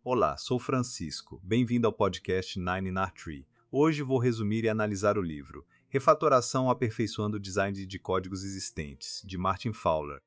Olá, sou Francisco. Bem-vindo ao podcast Nine in Tree. Hoje vou resumir e analisar o livro Refatoração aperfeiçoando o design de códigos existentes, de Martin Fowler.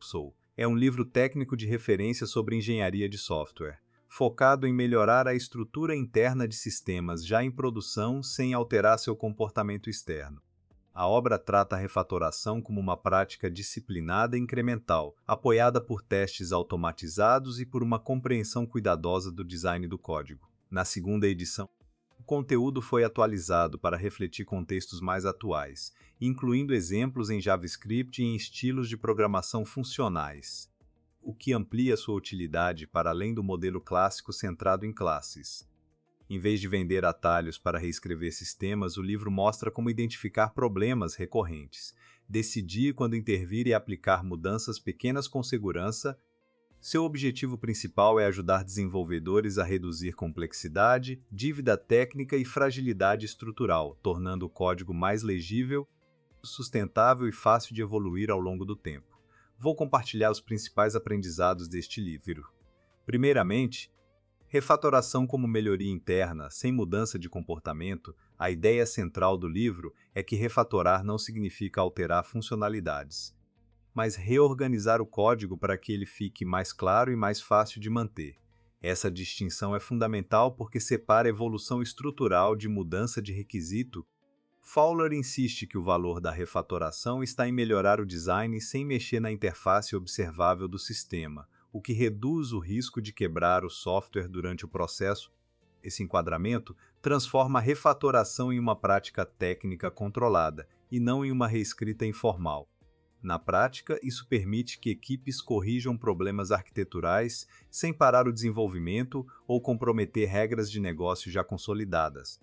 É um livro técnico de referência sobre engenharia de software, focado em melhorar a estrutura interna de sistemas já em produção sem alterar seu comportamento externo. A obra trata a refatoração como uma prática disciplinada e incremental, apoiada por testes automatizados e por uma compreensão cuidadosa do design do código. Na segunda edição, o conteúdo foi atualizado para refletir contextos mais atuais, incluindo exemplos em JavaScript e em estilos de programação funcionais, o que amplia sua utilidade para além do modelo clássico centrado em classes. Em vez de vender atalhos para reescrever sistemas, o livro mostra como identificar problemas recorrentes, decidir quando intervir e aplicar mudanças pequenas com segurança. Seu objetivo principal é ajudar desenvolvedores a reduzir complexidade, dívida técnica e fragilidade estrutural, tornando o código mais legível, sustentável e fácil de evoluir ao longo do tempo. Vou compartilhar os principais aprendizados deste livro. Primeiramente, refatoração como melhoria interna, sem mudança de comportamento. A ideia central do livro é que refatorar não significa alterar funcionalidades, mas reorganizar o código para que ele fique mais claro e mais fácil de manter. Essa distinção é fundamental porque separa evolução estrutural de mudança de requisito. Fowler insiste que o valor da refatoração está em melhorar o design sem mexer na interface observável do sistema, o que reduz o risco de quebrar o software durante o processo. Esse enquadramento transforma a refatoração em uma prática técnica controlada e não em uma reescrita informal. Na prática, isso permite que equipes corrijam problemas arquiteturais sem parar o desenvolvimento ou comprometer regras de negócio já consolidadas.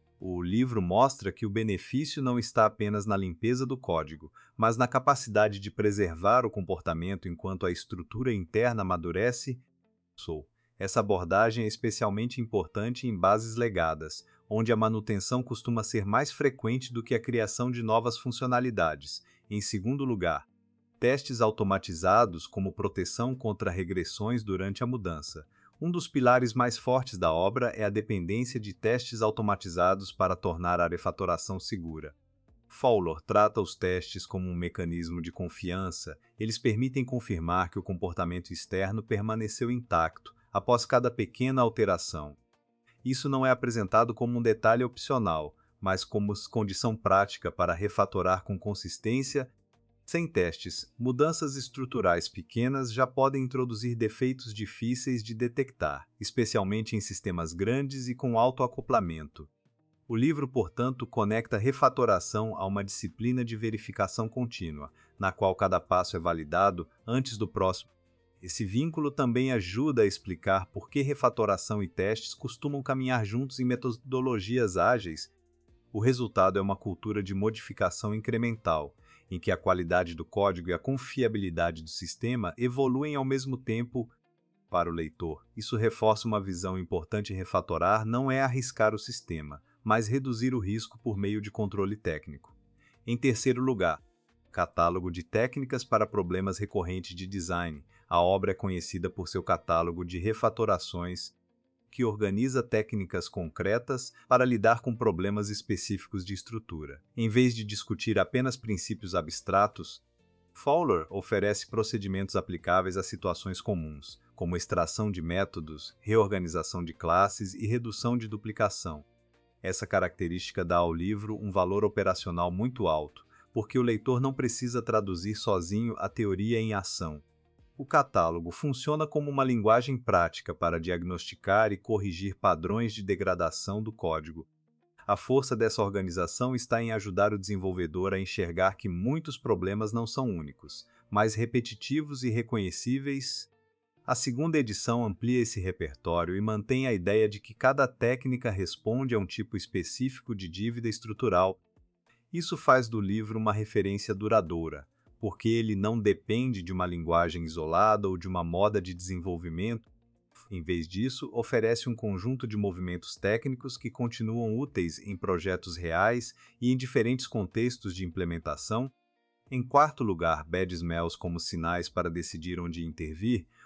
O livro mostra que o benefício não está apenas na limpeza do código, mas na capacidade de preservar o comportamento enquanto a estrutura interna amadurece. Essa abordagem é especialmente importante em bases legadas, onde a manutenção costuma ser mais frequente do que a criação de novas funcionalidades. Em segundo lugar, testes automatizados como proteção contra regressões durante a mudança. Um dos pilares mais fortes da obra é a dependência de testes automatizados para tornar a refatoração segura. Fowler trata os testes como um mecanismo de confiança. Eles permitem confirmar que o comportamento externo permaneceu intacto após cada pequena alteração. Isso não é apresentado como um detalhe opcional, mas como condição prática para refatorar com consistência. Sem testes, mudanças estruturais pequenas já podem introduzir defeitos difíceis de detectar, especialmente em sistemas grandes e com alto acoplamento. O livro, portanto, conecta refatoração a uma disciplina de verificação contínua, na qual cada passo é validado antes do próximo. Esse vínculo também ajuda a explicar por que refatoração e testes costumam caminhar juntos em metodologias ágeis. O resultado é uma cultura de modificação incremental, em que a qualidade do código e a confiabilidade do sistema evoluem ao mesmo tempo. Para o leitor, isso reforça uma visão importante: refatorar não é arriscar o sistema, mas reduzir o risco por meio de controle técnico. Em terceiro lugar, catálogo de técnicas para problemas recorrentes de design. A obra é conhecida por seu catálogo de refatorações, que organiza técnicas concretas para lidar com problemas específicos de estrutura. Em vez de discutir apenas princípios abstratos, Fowler oferece procedimentos aplicáveis a situações comuns, como extração de métodos, reorganização de classes e redução de duplicação. Essa característica dá ao livro um valor operacional muito alto, porque o leitor não precisa traduzir sozinho a teoria em ação. O catálogo funciona como uma linguagem prática para diagnosticar e corrigir padrões de degradação do código. A força dessa organização está em ajudar o desenvolvedor a enxergar que muitos problemas não são únicos, mas repetitivos e reconhecíveis. A segunda edição amplia esse repertório e mantém a ideia de que cada técnica responde a um tipo específico de dívida estrutural. Isso faz do livro uma referência duradoura, porque ele não depende de uma linguagem isolada ou de uma moda de desenvolvimento. Em vez disso, oferece um conjunto de movimentos técnicos que continuam úteis em projetos reais e em diferentes contextos de implementação. Em quarto lugar, bad smells como sinais para decidir onde intervir.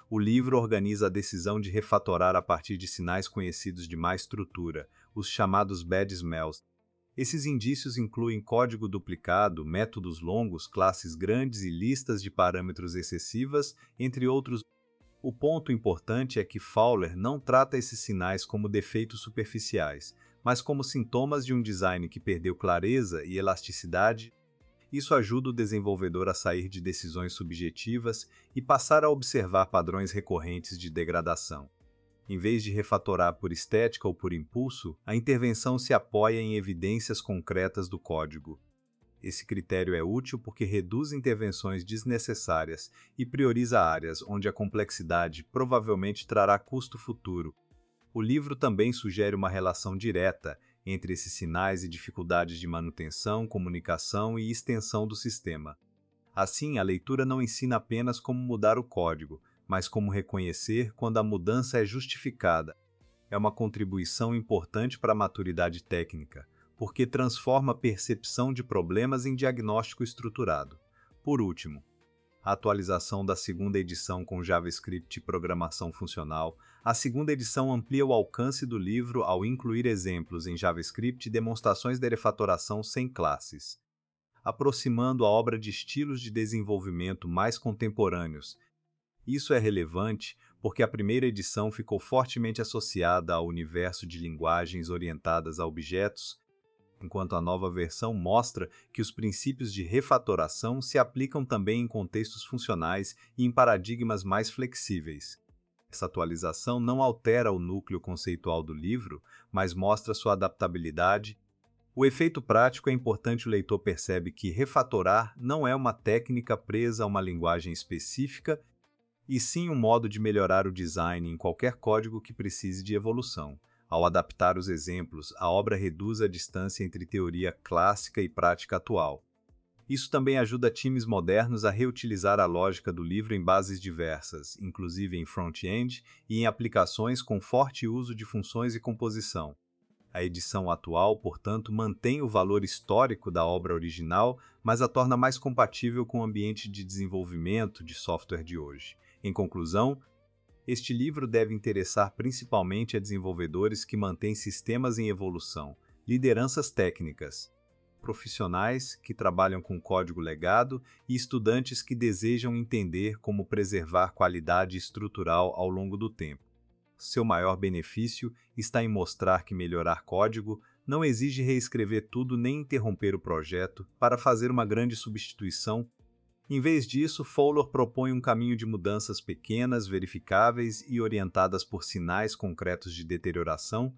O livro organiza a decisão de refatorar a partir de sinais conhecidos de má estrutura, os chamados bad smells. Esses indícios incluem código duplicado, métodos longos, classes grandes e listas de parâmetros excessivas, entre outros. O ponto importante é que Fowler não trata esses sinais como defeitos superficiais, mas como sintomas de um design que perdeu clareza e elasticidade. Isso ajuda o desenvolvedor a sair de decisões subjetivas e passar a observar padrões recorrentes de degradação. Em vez de refatorar por estética ou por impulso, a intervenção se apoia em evidências concretas do código. Esse critério é útil porque reduz intervenções desnecessárias e prioriza áreas onde a complexidade provavelmente trará custo futuro. O livro também sugere uma relação direta entre esses sinais e dificuldades de manutenção, comunicação e extensão do sistema. Assim, a leitura não ensina apenas como mudar o código, mas como reconhecer quando a mudança é justificada. É uma contribuição importante para a maturidade técnica, porque transforma a percepção de problemas em diagnóstico estruturado. Por último, a atualização da segunda edição com JavaScript e programação funcional. A segunda edição amplia o alcance do livro ao incluir exemplos em JavaScript e demonstrações de refatoração sem classes, aproximando a obra de estilos de desenvolvimento mais contemporâneos. Isso é relevante porque a primeira edição ficou fortemente associada ao universo de linguagens orientadas a objetos, enquanto a nova versão mostra que os princípios de refatoração se aplicam também em contextos funcionais e em paradigmas mais flexíveis. Essa atualização não altera o núcleo conceitual do livro, mas mostra sua adaptabilidade. O efeito prático é importante. O leitor percebe que refatorar não é uma técnica presa a uma linguagem específica, e sim um modo de melhorar o design em qualquer código que precise de evolução. Ao adaptar os exemplos, a obra reduz a distância entre teoria clássica e prática atual. Isso também ajuda times modernos a reutilizar a lógica do livro em bases diversas, inclusive em front-end e em aplicações com forte uso de funções e composição. A edição atual, portanto, mantém o valor histórico da obra original, mas a torna mais compatível com o ambiente de desenvolvimento de software de hoje. Em conclusão, este livro deve interessar principalmente a desenvolvedores que mantêm sistemas em evolução, lideranças técnicas, profissionais que trabalham com código legado e estudantes que desejam entender como preservar qualidade estrutural ao longo do tempo. Seu maior benefício está em mostrar que melhorar código não exige reescrever tudo nem interromper o projeto para fazer uma grande substituição. Em vez disso, Fowler propõe um caminho de mudanças pequenas, verificáveis e orientadas por sinais concretos de deterioração.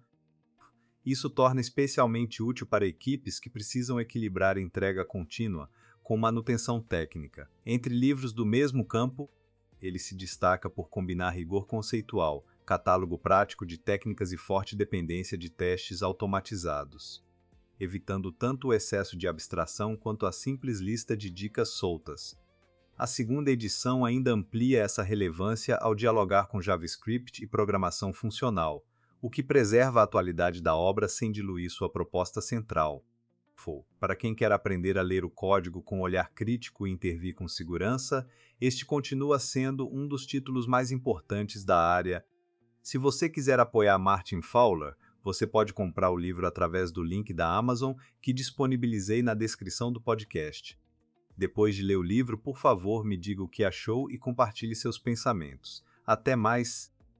Isso torna especialmente útil para equipes que precisam equilibrar entrega contínua com manutenção técnica. Entre livros do mesmo campo, ele se destaca por combinar rigor conceitual, catálogo prático de técnicas e forte dependência de testes automatizados, evitando tanto o excesso de abstração quanto a simples lista de dicas soltas. A segunda edição ainda amplia essa relevância ao dialogar com JavaScript e programação funcional, o que preserva a atualidade da obra sem diluir sua proposta central. Para quem quer aprender a ler o código com olhar crítico e intervir com segurança, este continua sendo um dos títulos mais importantes da área. Se você quiser apoiar Martin Fowler, você pode comprar o livro através do link da Amazon que disponibilizei na descrição do podcast. Depois de ler o livro, por favor, me diga o que achou e compartilhe seus pensamentos. Até mais!